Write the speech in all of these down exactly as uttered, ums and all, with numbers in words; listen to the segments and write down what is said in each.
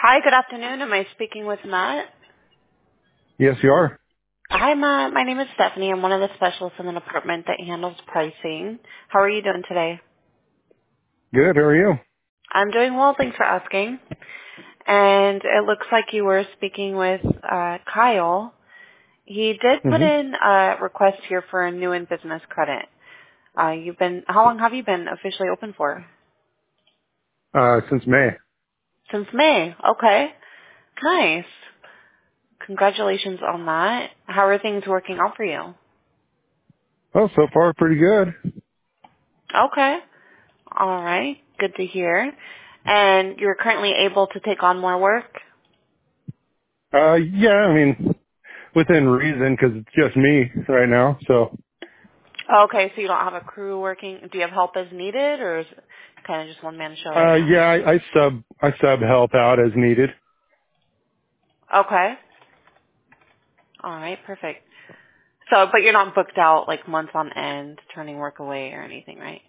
Hi, good afternoon. Am I speaking with Matt? Yes, you are. Hi, Matt. My name is Stephanie. I'm one of the specialists in the department that handles pricing. How are you doing today? Good. How are you? I'm doing well. Thanks for asking. And it looks like you were speaking with uh, Kyle. He did put hmm in a request here for a new in business credit. Uh, you've been, how long have you been officially open for? Uh, since May. Since May. Okay. Nice. Congratulations on that. How are things working out for you? Oh, so far pretty good. Okay. All right. Good to hear. And you're currently able to take on more work? Uh, yeah, I mean, within reason, because it's just me right now. So, Okay, so you don't have a crew working. Do you have help as needed, or is it kind of just one man show right uh, now? yeah, I, I sub, I sub help out as needed. Okay. All right, perfect. So, but you're not booked out like months on end, turning work away or anything, right?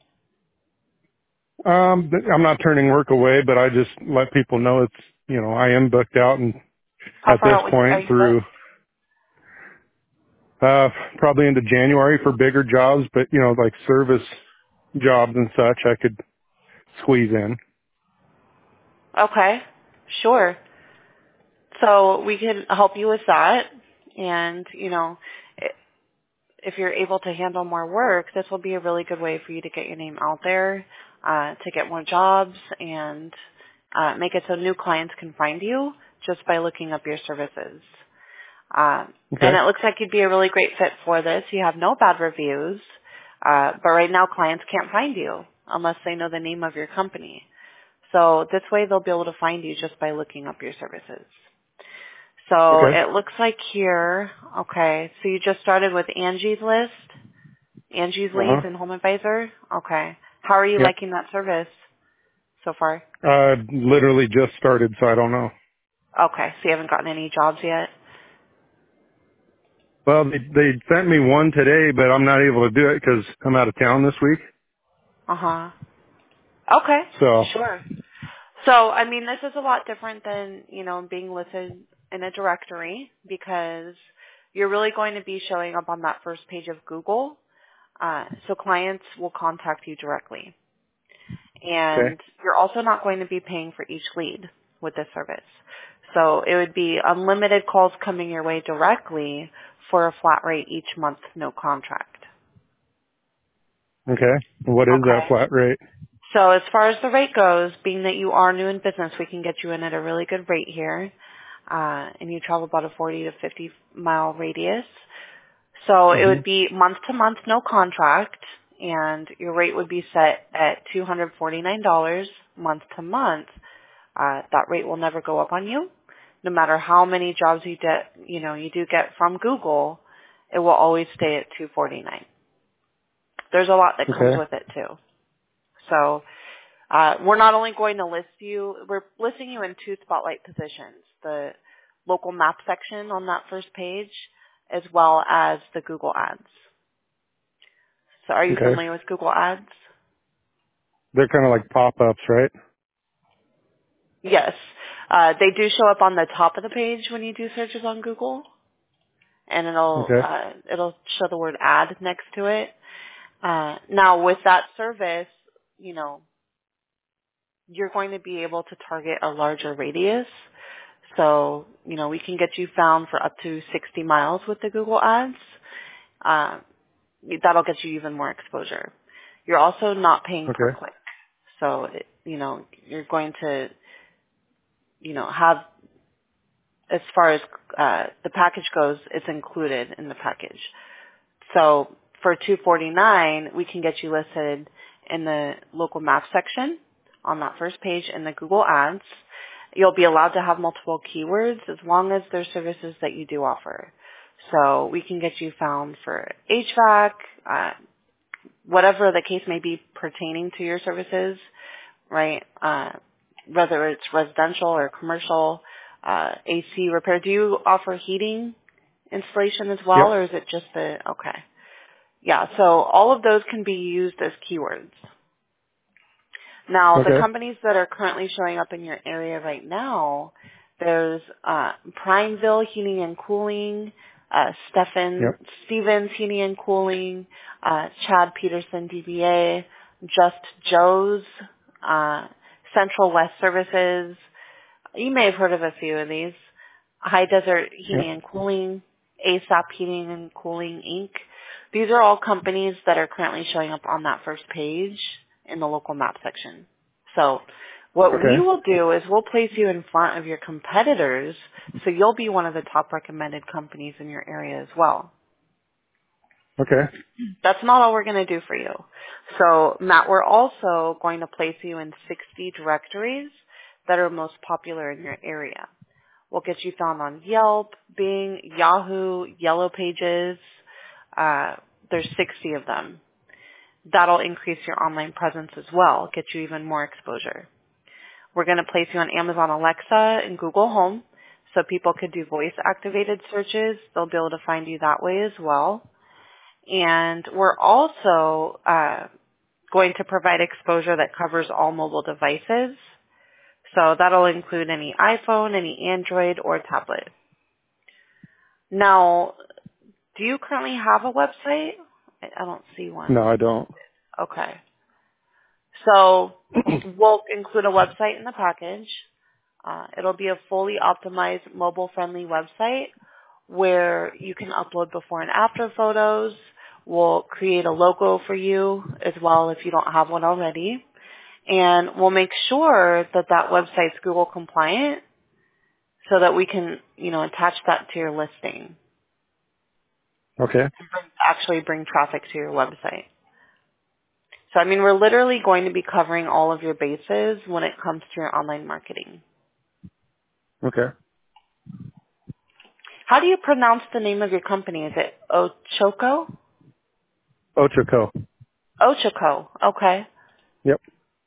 Um, but I'm not turning work away, but I just let people know it's, you know, I am booked out, and How at far this out would you, are point you through, booked? uh, probably into January for bigger jobs, but you know, like service jobs and such, I could squeeze in. Okay, sure. So we can help you with that, and you know, if you're able to handle more work, this will be a really good way for you to get your name out there, uh, to get more jobs and uh, make it so new clients can find you just by looking up your services. Um, and Okay. it looks like you'd be a really great fit for this. You have no bad reviews, uh, but right now clients can't find you unless they know the name of your company. So this way they'll be able to find you just by looking up your services. So Okay. it looks like here, okay, so you just started with Angie's List. Angie's Uh huh. Leads and Home Advisor? Okay. How are you Yep. liking that service so far? Uh, literally just started, so I don't know. Okay. So you haven't gotten any jobs yet? Well, they, they sent me one today, but I'm not able to do it because I'm out of town this week. Uh-huh. Okay. So, Sure. So, I mean, this is a lot different than, you know, being listed in a directory because you're really going to be showing up on that first page of Google. Uh, so clients will contact you directly. okay, And you're also not going to be paying for each lead with this service. So it would be unlimited calls coming your way directly for a flat rate each month, no contract. okay. What is that Okay. flat rate? So as far as the rate goes, being that you are new in business, we can get you in at a really good rate here. Uh, and you travel about a forty to fifty mile radius. So it hmm would be month to month, no contract, and your rate would be set at two hundred forty-nine dollars month to month. Uh, that rate will never go up on you. No matter how many jobs you get, you know, you do get from Google, it will always stay at two forty-nine. There's a lot that comes Okay, with it too. So uh, we're not only going to list you, we're listing you in two spotlight positions: the local map section on that first page, as well as the Google Ads. So are you okay. familiar with Google Ads? They're kind of like pop-ups, right? Yes. Uh, they do show up on the top of the page when you do searches on Google, and it'll Okay, uh, it'll show the word ad next to it. Uh, now, with that service, you know, you're going to be able to target a larger radius. So, you know, we can get you found for up to sixty miles with the Google Ads. Uh, that'll get you even more exposure. You're also not paying per okay, click. So, it, you know, you're going to, you know, have, as far as uh, the package goes, it's included in the package. So for two forty-nine, we can get you listed in the local map section on that first page in the Google Ads. You'll be allowed to have multiple keywords as long as they're services that you do offer. So we can get you found for H V A C, uh, whatever the case may be pertaining to your services, right? Uh, whether it's residential or commercial, uh, A C repair. Do you offer heating installation as well, yep. or is it just the, okay. Yeah, so all of those can be used as keywords. Now, the Okay. companies that are currently showing up in your area right now, there's uh, Primeville Heating and Cooling, uh, Stephen Yep. Stevens Heating and Cooling, uh, Chad Peterson D B A, Just Joe's, uh, Central West Services. You may have heard of a few of these. High Desert Heating Yep. and Cooling, ASAP Heating and Cooling, Incorporated. These are all companies that are currently showing up on that first page in the local map section. So what we Okay. will do is we'll place you in front of your competitors, so you'll be one of the top recommended companies in your area as well. Okay. That's not all we're going to do for you. So, Matt, we're also going to place you in sixty directories that are most popular in your area. We'll get you found on Yelp, Bing, Yahoo, Yellow Pages. Uh, there's sixty of them. That'll increase your online presence as well, get you even more exposure. We're going to place you on Amazon Alexa and Google Home, so people could do voice-activated searches. They'll be able to find you that way as well. And we're also uh, going to provide exposure that covers all mobile devices. So that'll include any iPhone, any Android, or tablet. Now, do you currently have a website? I I don't see one. No, I don't. Okay. So we'll include a website in the package. Uh, it'll be a fully optimized mobile-friendly website where you can upload before and after photos. We'll create a logo for you as well if you don't have one already. And we'll make sure that that website's Google compliant so that we can, you know, attach that to your listing. Okay. Actually bring traffic to your website. So, I mean, we're literally going to be covering all of your bases when it comes to your online marketing. Okay. How do you pronounce the name of your company? Is it Ochoco? Ochoco. Ochoco. Okay. Yep.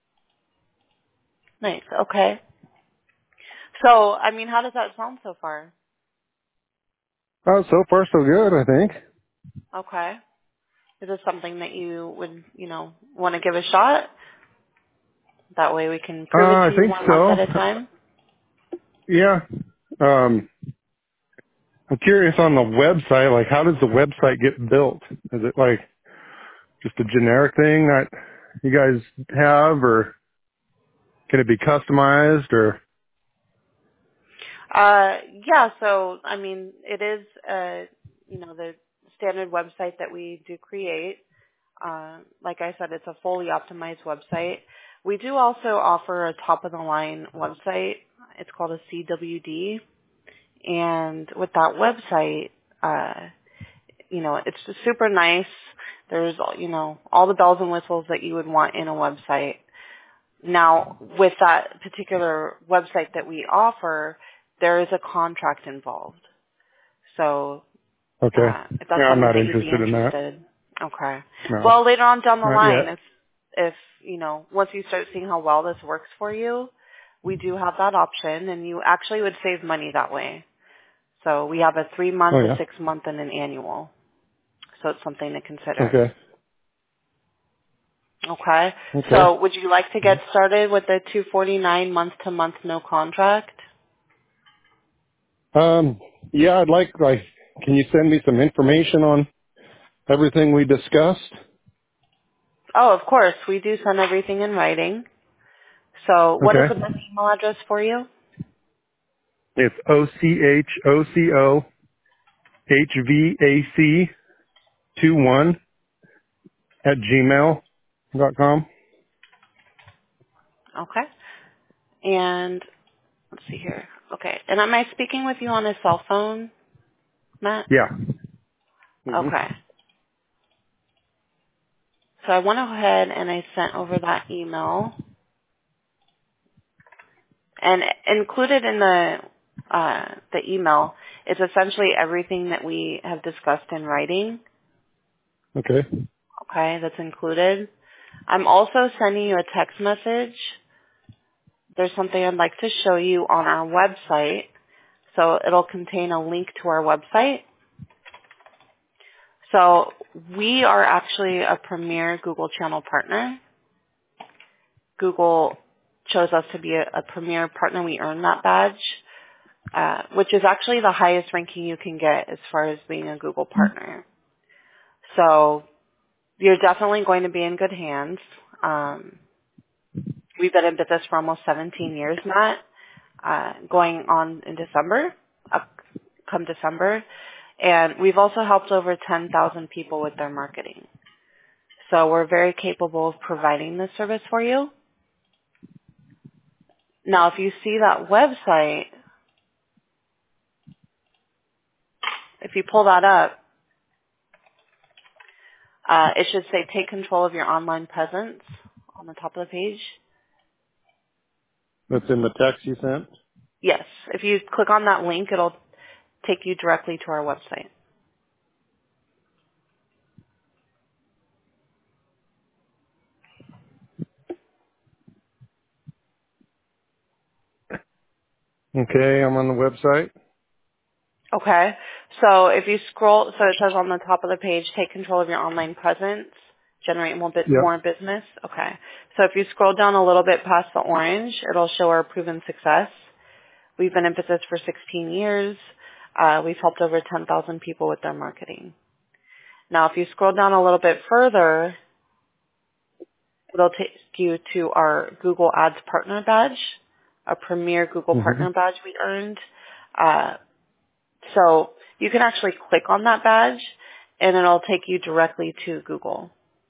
Nice. Okay. So, I mean, how does that sound so far? Oh, so far so good, I think. Okay. Is this something that you would, you know, want to give a shot? That way we can Uh, prove it I to you think one month so. at a time? Yeah. Um, I'm curious on the website, like how does the website get built? Is it like just a generic thing that you guys have, or can it be customized, or? Uh, yeah, so, I mean, it is, uh, you know, the standard website that we do create. Uh, like I said, it's a fully optimized website. We do also offer a top-of-the-line website. It's called a C W D. And with that website, uh, you know, it's just super nice. There's, you know, all the bells and whistles that you would want in a website. Now, with that particular website that we offer, there is a contract involved. So, Okay. uh, if that's Yeah, I'm something not that you'd be interested in that. interested, okay. No, Well, later on down the not line, yet. if if you know, once you start seeing how well this works for you, we do have that option, and you actually would save money that way. So we have a three month, Oh a yeah. six month, and an annual. So it's something to consider. Okay. Okay. Okay. So would you like to get started with the two forty-nine month to month no contract? Um, yeah, I'd like, like, can you send me some information on everything we discussed? Oh, of course. We do send everything in writing. So what is the Okay. best email address for you? It's O C H O C O H V A C two one at gmail dot com. Okay. And let's see here. Okay. And am I speaking with you on a cell phone, Matt? Yeah. hmm Okay. So I went ahead and I sent over that email. And included in the uh, the email is essentially everything that we have discussed in writing. Okay. Okay, that's included. I'm also sending you a text message. There's something I'd like to show you on our website. So it'll contain a link to our website. So we are actually a premier Google channel partner. Google chose us to be a, a premier partner. We earned that badge, uh, which is actually the highest ranking you can get as far as being a Google partner. So you're definitely going to be in good hands. Um, we've been in business for almost seventeen years, Matt, uh, going on in December, up come December. And we've also helped over ten thousand people with their marketing. So we're very capable of providing this service for you. Now, if you see that website, if you pull that up, uh, it should say take control of your online presence on the top of the page. That's in the text you sent? Yes. If you click on that link, it'll take you directly to our website. Okay, I'm on the website. Okay. So if you scroll, so it says on the top of the page, take control of your online presence, generate more, bit, Yep. more business. Okay. So if you scroll down a little bit past the orange, it'll show our proven success. We've been in business for sixteen years. Uh, we've helped over ten thousand people with their marketing. Now, if you scroll down a little bit further, it'll take you to our Google Ads Partner Badge, a premier Google hmm Partner Badge we earned. Uh, so you can actually click on that badge, and it'll take you directly to Google.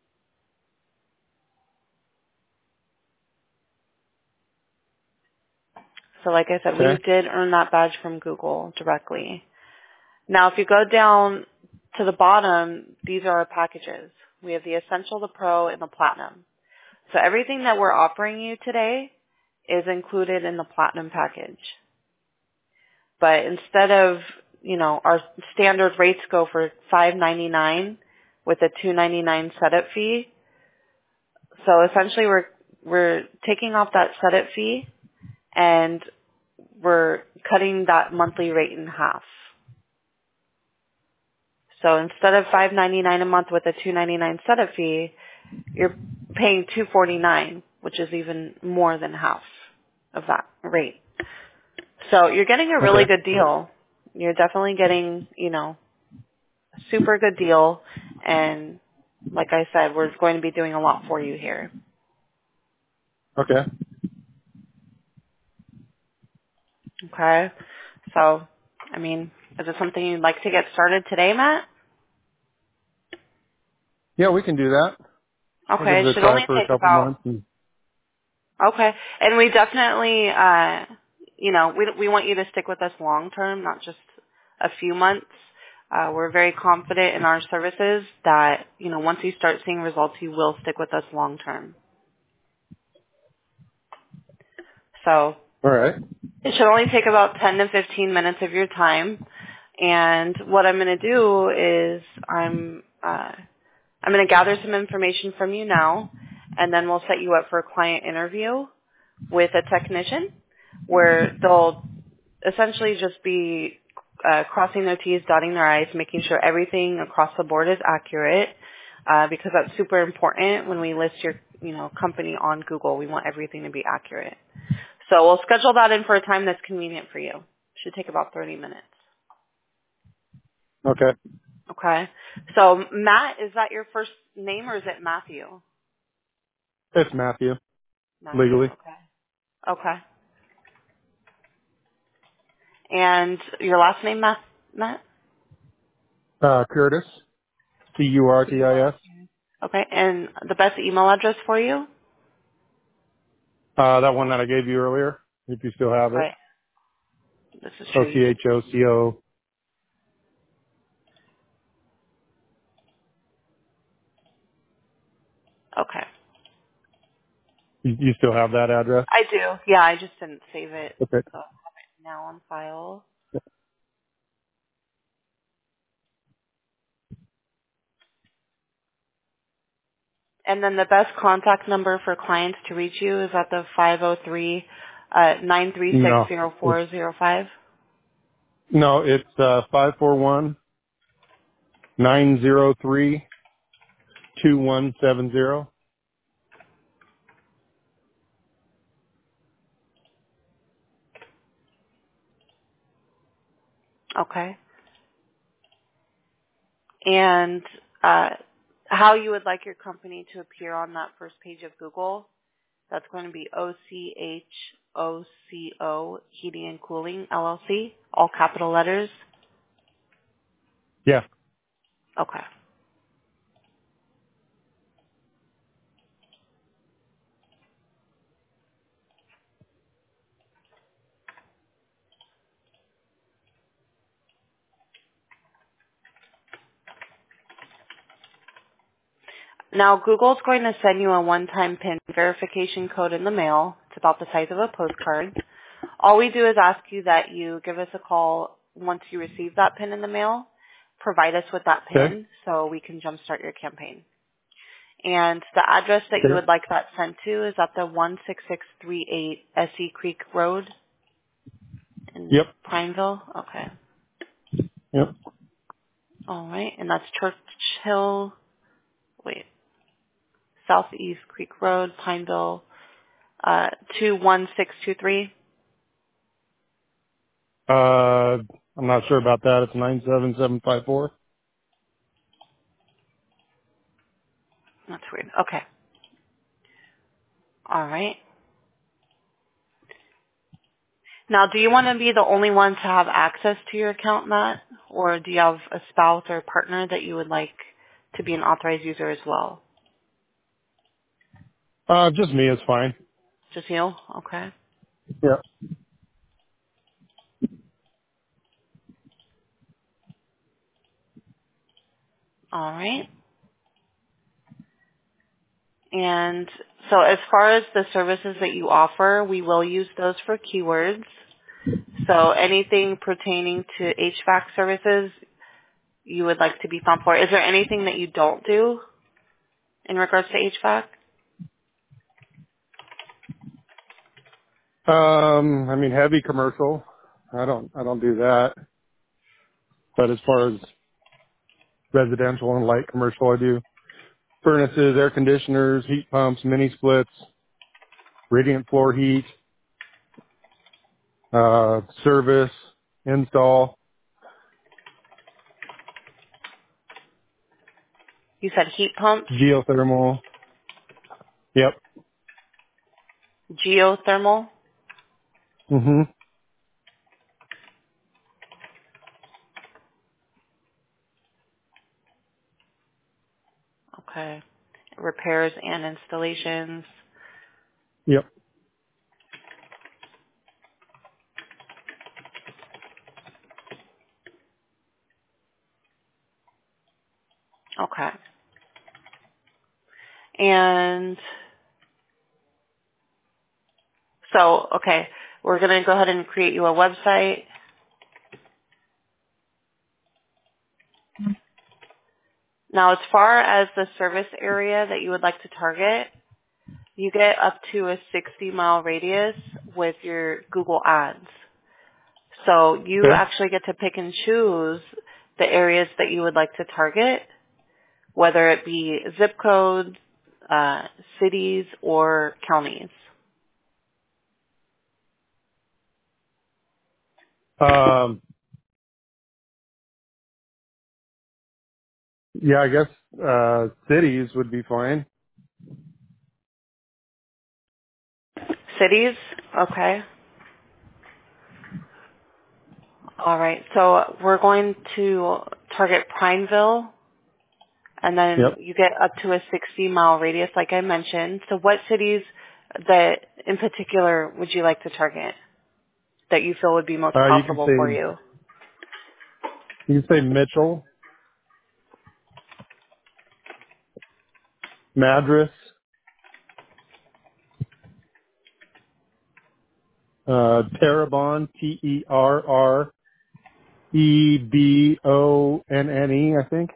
So like I said, we Okay. did earn that badge from Google directly. Now, if you go down to the bottom, these are our packages. We have the Essential, the Pro, and the Platinum. So everything that we're offering you today is included in the Platinum package. But instead of, you know, our standard rates go for five ninety-nine with a two ninety-nine setup fee. So essentially we're we're taking off that setup fee and we're cutting that monthly rate in half. So instead of five ninety-nine a month with a two ninety-nine setup fee, you're paying two forty-nine, which is even more than half of that rate. So you're getting a really Okay. good deal. You're definitely getting, you know, a super good deal. And like I said, we're going to be doing a lot for you here. Okay. Okay? So, I mean, is it something you'd like to get started today, Matt? Yeah, we can do that. I'll give Okay, it it a should try only for a take couple about, months. And, okay. And we definitely, uh, you know, we, we want you to stick with us long term, not just a few months. Uh, we're very confident in our services that, you know, once you start seeing results, you will stick with us long term. So all right. it should only take about ten to fifteen minutes of your time. And what I'm going to do is I'm, uh, I'm going to gather some information from you now, and then we'll set you up for a client interview with a technician where they'll essentially just be uh, crossing their T's, dotting their I's, making sure everything across the board is accurate, uh, because that's super important when we list your, you know, company on Google. We want everything to be accurate. So we'll schedule that in for a time that's convenient for you. Should take about thirty minutes. Okay. Okay. So Matt, is that your first name or is it Matthew? It's Matthew, Matthew. legally. Okay. Okay. And your last name, Matt? Matt? Uh, Curtis. C U R T I S. Okay. And the best email address for you? Uh, that one that I gave you earlier, if you still have it. Right. This is O true. C You did. H O C O. Okay. You, you still have that address? I do. Yeah, I just didn't save it. Okay. So I have it now on file. And then the best contact number for clients to reach you is at the five oh three, uh, nine three six No. oh It's, four oh five. no, it's, uh, five four one, nine zero three, two one seven zero. Okay. And uh, how you would like your company to appear on that first page of Google, that's going to be O C H O C O Heating and Cooling, L L C, all capital letters. Yeah. Okay. Now, Google's going to send you a one-time PIN verification code in the mail. It's about the size of a postcard. All we do is ask you that you give us a call once you receive that PIN in the mail. Provide us with that Okay. PIN so we can jumpstart your campaign. And the address that you Okay. would like that sent to is at the one six six three eight Essie Creek Road in Yep. Pineville. Okay. Yep. All right. And that's Churchill, wait, Southeast Creek Road, Pineville, uh, two one six two three. Uh, I'm not sure about that. It's nine seven seven five four. That's weird. Okay. All right. Now, do you want to be the only one to have access to your account, Matt? Or do you have a spouse or a partner that you would like to be an authorized user as well? Uh, just me is fine. Just you? Okay. Yeah. All right. And so as far as the services that you offer, we will use those for keywords. So anything pertaining to H V A C services you would like to be found for. Is there anything that you don't do in regards to H V A C? Um, I mean, heavy commercial. I don't, I don't do that. But as far as residential and light commercial, I do furnaces, air conditioners, heat pumps, mini splits, radiant floor heat, uh, service, install, You said heat pumps, geothermal. Yep. geothermal. hmm Okay. Repairs and installations. Yep. Okay. And so, okay, we're going to go ahead and create you a website. Now, as far as the service area that you would like to target, you get up to a sixty mile radius with your Google ads. So you Okay. actually get to pick and choose the areas that you would like to target, whether it be zip codes, uh, cities, or counties. Um, yeah, I guess, uh, cities would be fine. Cities? Okay. All right. So we're going to target Prineville, and then Yep. you get up to a sixty mile radius, like I mentioned. So what cities that in particular would you like to target that you feel would be most Uh, you can profitable for say, you? you can say Mitchell, Madras, uh, Terrebonne, T E R R E B O N N E, I think,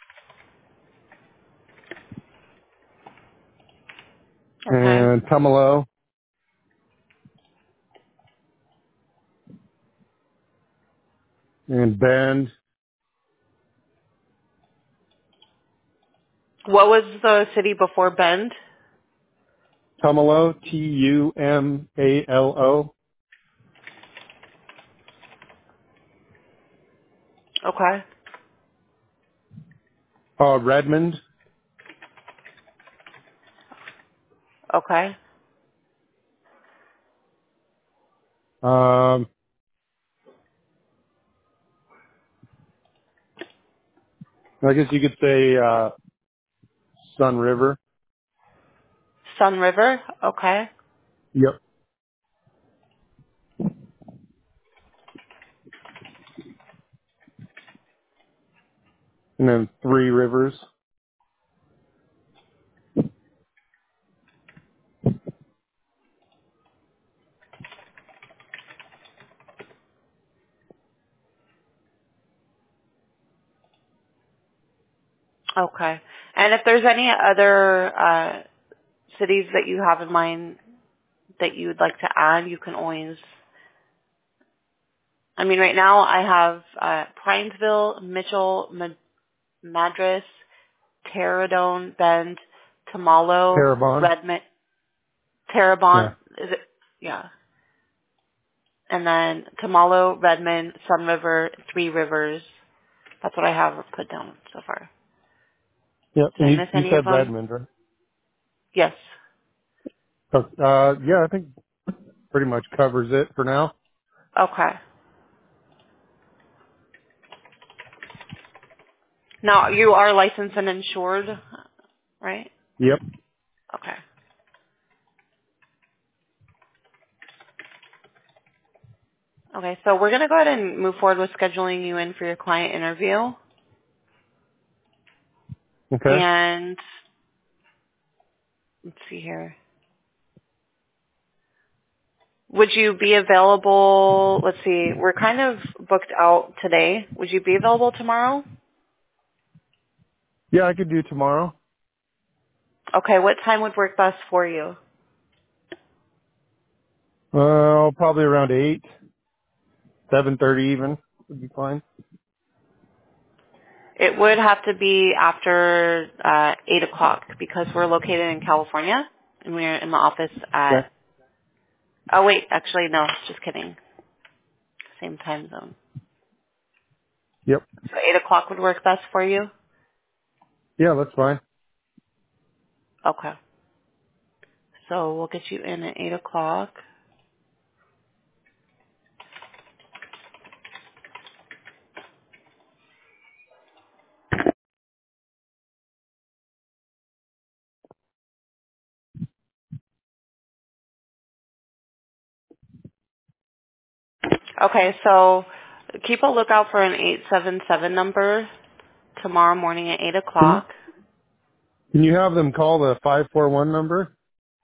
Okay. and Tumalo, and Bend, What was the city before Bend? Tumalo, T U M A L O. Okay. Uh, Redmond. Okay. Um, I guess you could say uh, Sun River. Sun River. Okay. Yep. And then Three Rivers. Okay. And if there's any other uh, cities that you have in mind that you would like to add, you can always. I mean, right now I have uh, Prinesville, Mitchell, Ma- Madras, Terradone, Bend, Tamalo, Terrebonne. Redmond, Terrebonne. Yeah. Is it? Yeah. And then Tamalo, Redmond, Sun River, Three Rivers. That's what I have put down so far. Yep. Did And I you, miss you any of said them? Redmond, right? Yes. Uh, yeah, I think pretty much covers it for now. Okay. Now, you are licensed and insured, right? Yep. Okay. Okay, so we're going to go ahead and move forward with scheduling you in for your client interview. Okay. And let's see here. Would you be available, let's see, we're kind of booked out today. Would you be available tomorrow? Yeah, I could do tomorrow. Okay, what time would work best for you? Uh, probably around eight, seven thirty even would be fine. It would have to be after uh, eight o'clock because we're located in California and we're in the office Okay. at, oh wait, actually no, just kidding. Same time zone. Yep. So eight o'clock would work best for you? Yeah, that's fine. Okay. So we'll get you in at eight o'clock. Okay, so keep a lookout for an eight seven seven number tomorrow morning at eight Can, o'clock. can you have them call the five four one number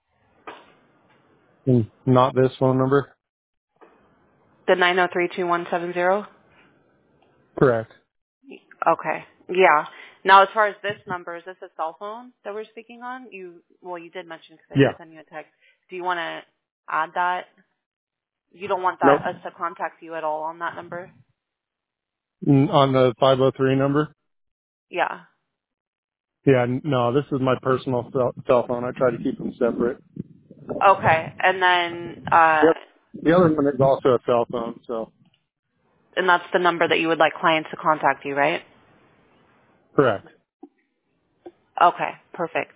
and not this phone number? The nine zero three two one seven zero? Correct. Okay. Yeah. Now, as far as this number, is this a cell phone that we're speaking on? You well, you did mention because I did Yeah. send you a text. Do you want to add that? You don't want Nope. that us to contact you at all on that number? Mm, On the five oh three number? Yeah. Yeah, n- no, this is my personal cell, cell phone. I try to keep them separate. Okay. And then, uh, Yep. The other one is also a cell phone, so. and that's the number that you would like clients to contact you, right? Correct. Okay. Perfect.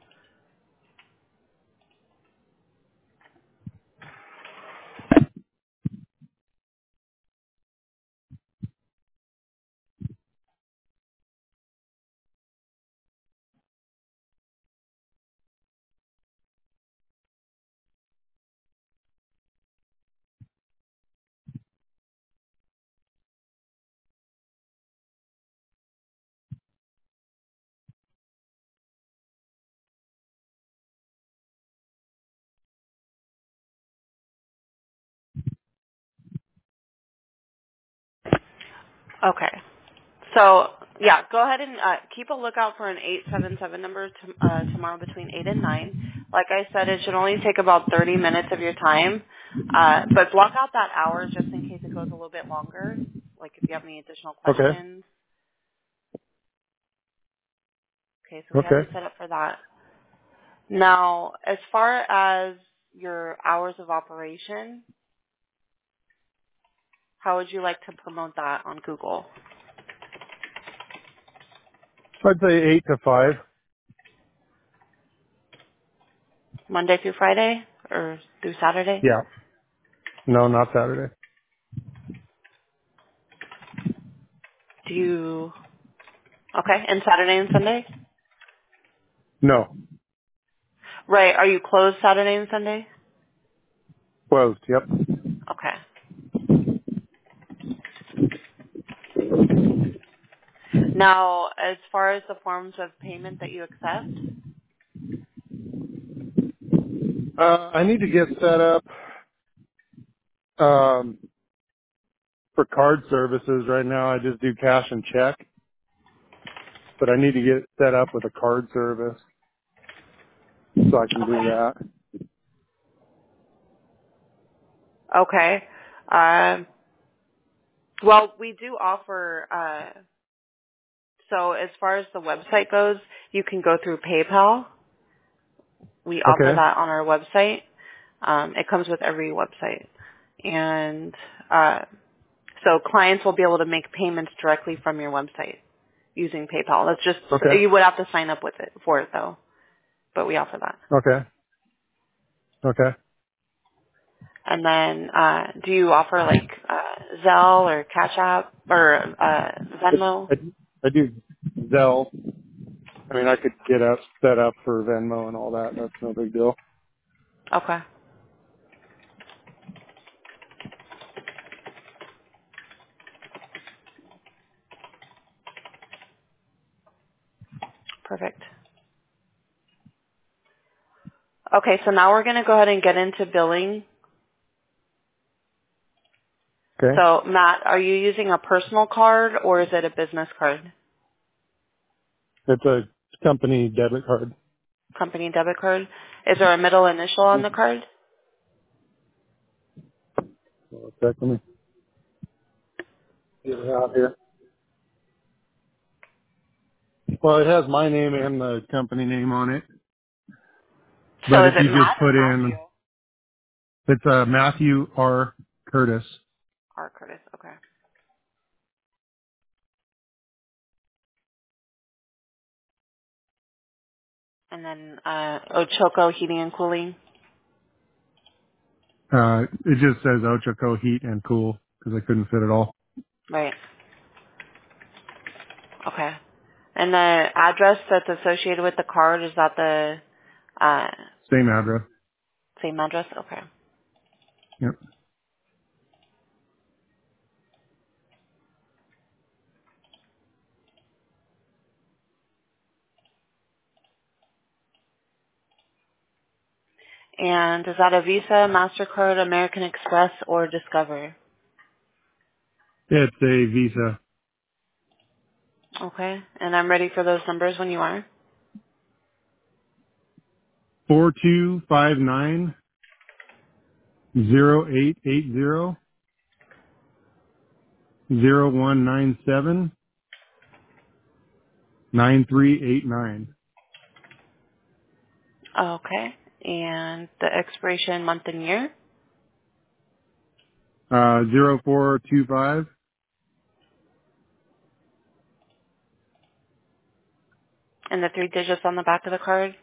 Okay. So, yeah, go ahead and uh, keep a lookout for an eight seven seven number to, uh, tomorrow between eight and nine. Like I said, it should only take about thirty minutes of your time. Uh, but block out that hour just in case it goes a little bit longer, like if you have any additional Okay. questions. Okay, so we have you Okay. set up for that. Now, as far as your hours of operation, how would you like to promote that on Google? I'd say eight to five. Monday through Friday or through Saturday? Yeah. No, not Saturday. Do you, okay, and Saturday and Sunday? No. Right, are you closed Saturday and Sunday? Closed. Yep. Okay. Now, as far as the forms of payment that you accept, Uh, I need to get set up, um, for card services right now. I just do cash and check, but I need to get set up with a card service so I can do okay. that. Okay. Um, well, we do offer, uh, so as far as the website goes, you can go through PayPal. We offer Okay. that on our website. Um, it comes with every website. And uh, so clients will be able to make payments directly from your website using PayPal. That's just, Okay. you would have to sign up with it for it though, but we offer that. Okay. Okay. And then, uh, do you offer like uh, Zelle or Cash App or uh, I, Venmo? I, I do Zelle. I mean, I could get up, set up for Venmo and all that. That's no big deal. Okay, perfect. Okay, so now we're going to go ahead and get into billing. Okay. So Matt, are you using a personal card or is it a business card? It's a company debit card. Company debit card? Is there a middle initial on the card? One sec, let me get it out here. Well, it has my name and the company name on it. So But is if it you just Matt or put Matthew? in, it's uh, Matthew R. Curtis. R. Curtis, okay. And then uh, Ochoco Heating and Cooling. Uh, it just says Ochoco Heat and Cool because I couldn't fit it all. Right. Okay. And the address that's associated with the card, is that the uh, Same address. same address? Okay. Yep. And is that a Visa, MasterCard, American Express, or Discover? It's a Visa. Okay. And I'm ready for those numbers when you are. Four two five nine zero eight eight zero zero one nine seven nine three eight nine. Okay. And the expiration month and year, Uh, zero four two five and the three digits on the back of the card.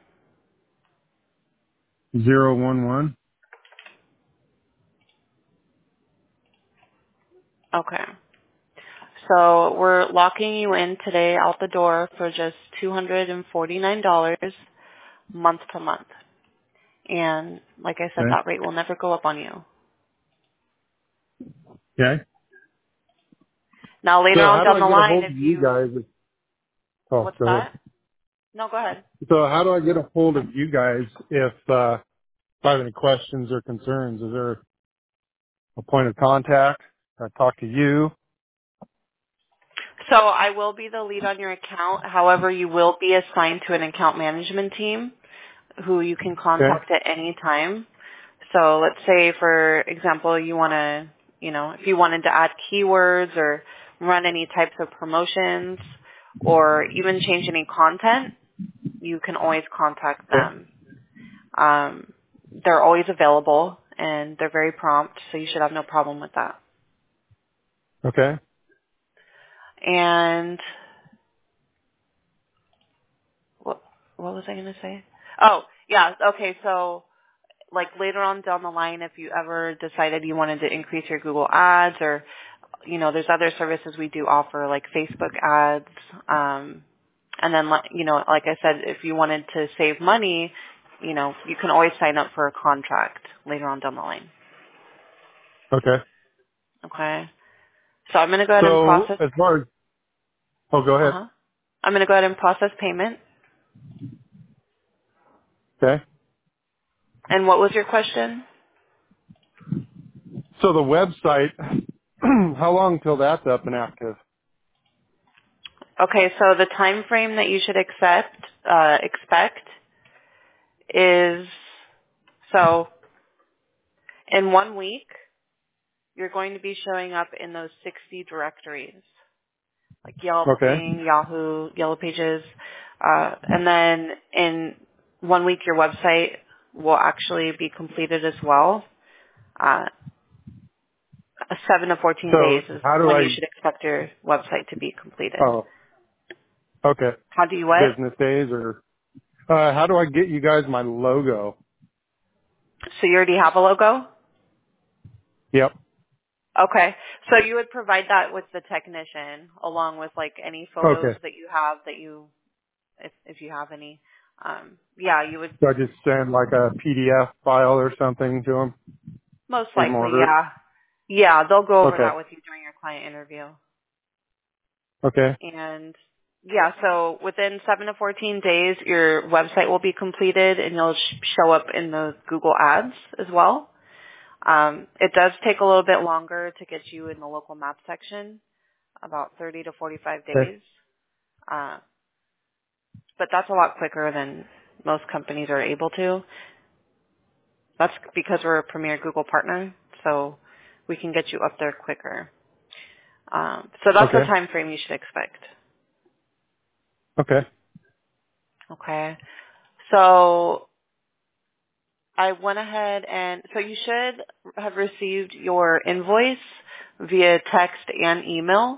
zero one one. Okay. So we're locking you in today out the door for just two hundred forty-nine dollars month to month. And like I said, Okay. that rate will never go up on you. Okay. Now So later on how do down I the get a line, hold if of you you, guys? Oh, what's go ahead. that? No, go ahead. So how do I get a hold of you guys if, uh, if I have any questions or concerns? Is there a point of contact? I talk to you. So I will be the lead on your account. However, you will be assigned to an account management team who you can Okay. contact at any time. So let's say, for example, you want to, you know, if you wanted to add keywords or run any types of promotions or even change any content, you can always contact Okay. them. Um, they're always available and they're very prompt, so you should have no problem with that. Okay. And what was I going to say? Oh, yeah. Okay. So like later on down the line, if you ever decided you wanted to increase your Google ads or, you know, there's other services we do offer like Facebook ads. Um, and then, like- you know, like I said, if you wanted to save money, you know, you can always sign up for a contract later on down the line. Okay. Okay. So I'm going to go ahead and So process. as far as, oh, go ahead. Uh-huh. I'm going to go ahead and process payment. Okay. And what was your question? So the website, how long till that's up and active? Okay, so the time frame that you should accept, uh, expect is, so in one week, you're going to be showing up in those sixty directories, like Yelp, Okay. Bing, Yahoo, Yellow Pages. Uh, and then in one week, your website will actually be completed as well. Uh, seven to fourteen So days is how do when you I, should expect your website to be completed. oh, okay. How do you what? Business days or, uh, how do I get you guys my logo? So you already have a logo? Yep. Okay. So you would provide that with the technician along with like any photos Okay. that you have that you, if, if you have any. Um, yeah, you would So I just send like a P D F file or something to them? most Leave them likely, order it? yeah. Yeah, they'll go over Okay. that with you during your client interview. Okay. And yeah, so within seven to fourteen days, your website will be completed and you'll sh- show up in the Google ads as well. Um, it does take a little bit longer to get you in the local map section, about thirty to forty-five Okay. days. Uh, but that's a lot quicker than most companies are able to. That's because we're a premier Google partner, so we can get you up there quicker. Um, so that's the Okay. time frame you should expect. Okay. Okay. So I went ahead and so you should have received your invoice via text and email.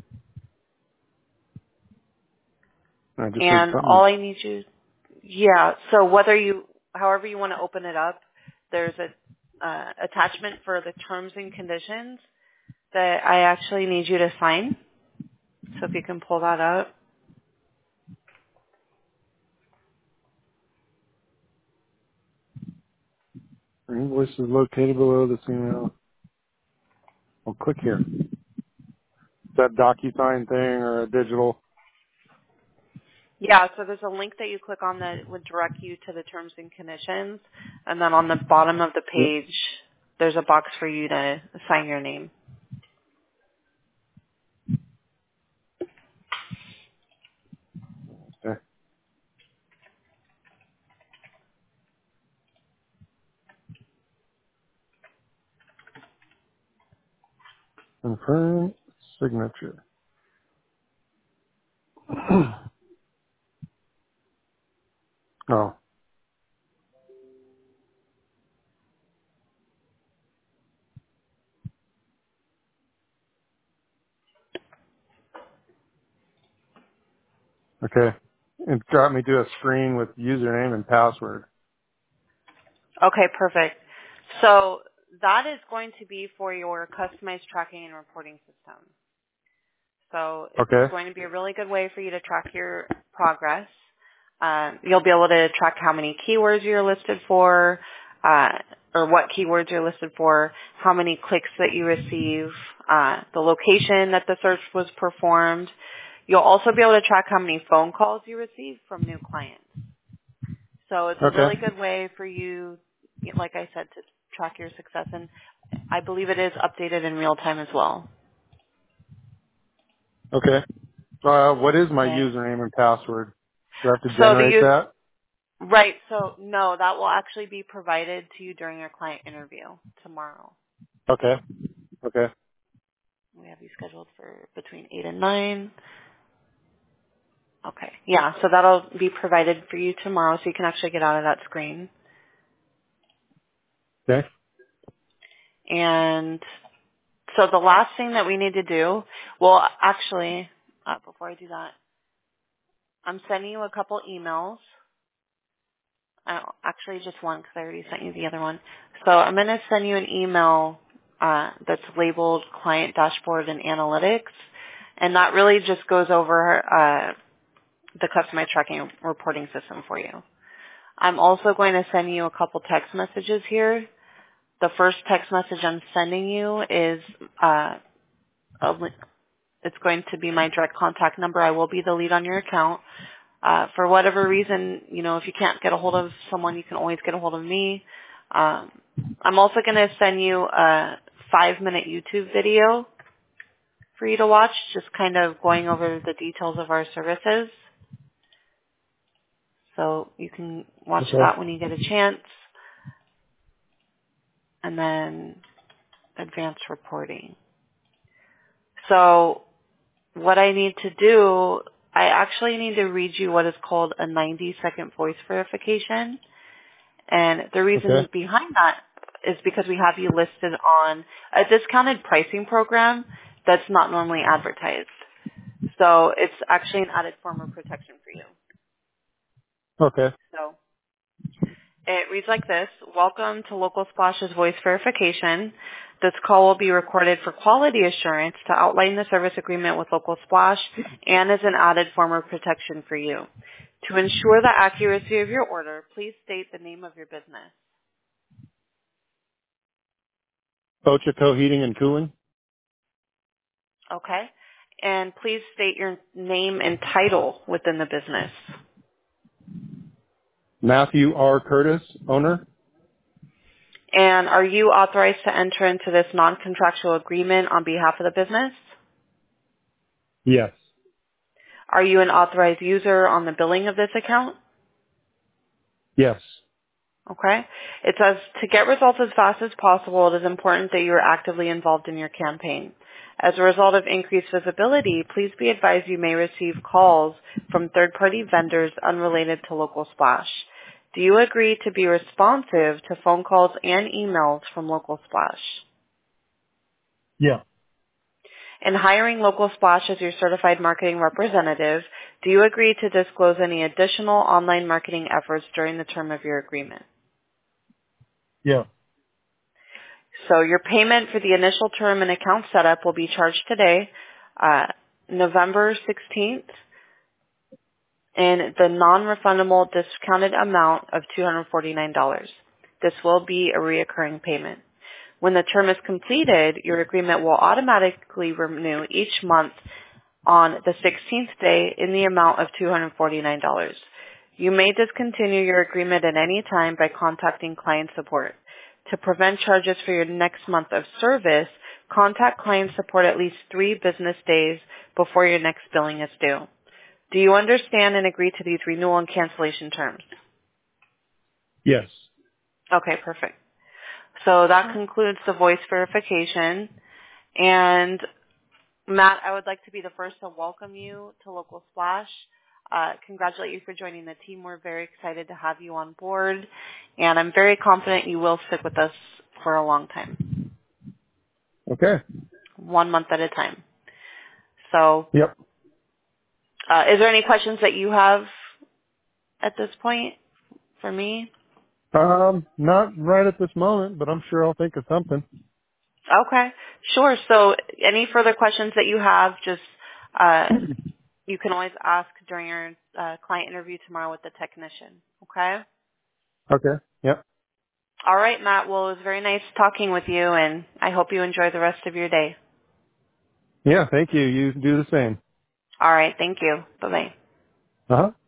I just heard And something. all I need you, yeah. So whether you, however you want to open it up, there's a uh, attachment for the terms and conditions that I actually need you to sign. So if you can pull that up. Your invoice is located below this email. I'll click here. Is that DocuSign thing or a digital? Yeah, so there's a link that you click on that would direct you to the terms and conditions. And then on the bottom of the Yep. page, there's a box for you to sign your name. Okay. Confirm signature. Oh, okay. It got me to a screen with username and password. Okay, perfect. So that is going to be for your customized tracking and reporting system. So it's Okay. going to be a really good way for you to track your progress. Um, you'll be able to track how many keywords you're listed for, uh, or what keywords you're listed for, how many clicks that you receive, uh, the location that the search was performed. You'll also be able to track how many phone calls you receive from new clients. So it's a Okay. really good way for you, like I said, to track your success. And I believe it is updated in real time as well. Okay. Uh, what is my Okay. username and password? Do I have to So the generate use, that? right. So no, that will actually be provided to you during your client interview tomorrow. Okay. Okay. We have you scheduled for between eight and nine. Okay. Yeah. So that'll be provided for you tomorrow, so you can actually get out of that screen. Okay. And so the last thing that we need to do, well, actually, uh, before I do that, I'm sending you a couple emails. Oh, actually, just one because I already sent you the other one. So I'm going to send you an email uh, that's labeled Client Dashboard and Analytics, and that really just goes over uh, the customized tracking reporting system for you. I'm also going to send you a couple text messages here. The first text message I'm sending you is uh, a, li- it's going to be my direct contact number. I will be the lead on your account. Uh, for whatever reason, you know, if you can't get a hold of someone, you can always get a hold of me. Um, I'm also going to send you a five-minute YouTube video for you to watch, just kind of going over the details of our services. So you can watch Okay. that when you get a chance. And then advanced reporting. So what I need to do, I actually need to read you what is called a ninety second voice verification. And the reason Okay. behind that is because we have you listed on a discounted pricing program that's not normally advertised. So it's actually an added form of protection for you. Okay. So it reads like this. Welcome to Local Splash's voice verification. This call will be recorded for quality assurance to outline the service agreement with Local Splash and is an added form of protection for you. To ensure the accuracy of your order, please state the name of your business. Ochaco Heating and Cooling. Okay? And please state your name and title within the business. Matthew R. Curtis, owner. And are you authorized to enter into this non-contractual agreement on behalf of the business? Yes. Are you an authorized user on the billing of this account? Yes. Okay. It says to get results as fast as possible, it is important that you are actively involved in your campaign. As a result of increased visibility, please be advised you may receive calls from third-party vendors unrelated to Local Splash. Do you agree to be responsive to phone calls and emails from Local Splash? Yeah. In hiring Local Splash as your certified marketing representative, do you agree to disclose any additional online marketing efforts during the term of your agreement? Yeah. So your payment for the initial term and account setup will be charged today, uh, November sixteenth, in the non-refundable discounted amount of two hundred forty-nine dollars. This will be a reoccurring payment. When the term is completed, your agreement will automatically renew each month on the sixteenth day in the amount of two hundred forty-nine dollars. You may discontinue your agreement at any time by contacting client support. To prevent charges for your next month of service, contact client support at least three business days before your next billing is due. Do you understand and agree to these renewal and cancellation terms? Yes. Okay, perfect. So that concludes the voice verification. And Matt, I would like to be the first to welcome you to Local Splash. Uh, congratulate you for joining the team. We're very excited to have you on board, and I'm very confident you will stick with us for a long time, Okay. one month at a time. So Yep. uh, is there any questions that you have at this point for me? Um, not right at this moment, but I'm sure I'll think of something. Okay, sure. So any further questions that you have, just uh, you can always ask during your uh, client interview tomorrow with the technician. Okay? Okay. Yep. All right, Matt. Well, it was very nice talking with you, and I hope you enjoy the rest of your day. Yeah. Thank you. You do the same. All right. Thank you. Bye-bye. Uh huh.